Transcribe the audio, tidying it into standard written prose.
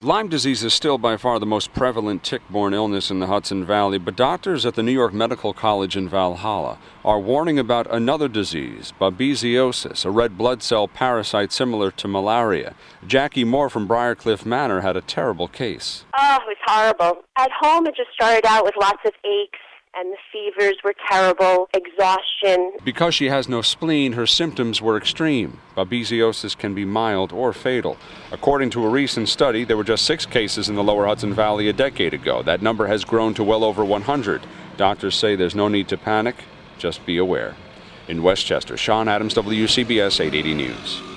Lyme disease is still by far the most prevalent tick-borne illness in the Hudson Valley, but doctors at the New York Medical College in Valhalla are warning about another disease, babesiosis, a red blood cell parasite similar to malaria. Jackie Moore from Briarcliff Manor had a terrible case. Oh, it was horrible. At home, it just started out with lots of aches, and the fevers were terrible, exhaustion. Because she has no spleen, her symptoms were extreme. Babesiosis can be mild or fatal. According to a recent study, there were just 6 cases in the lower Hudson Valley a decade ago. That number has grown to well over 100. Doctors say there's no need to panic, just be aware. In Westchester, Sean Adams, WCBS 880 News.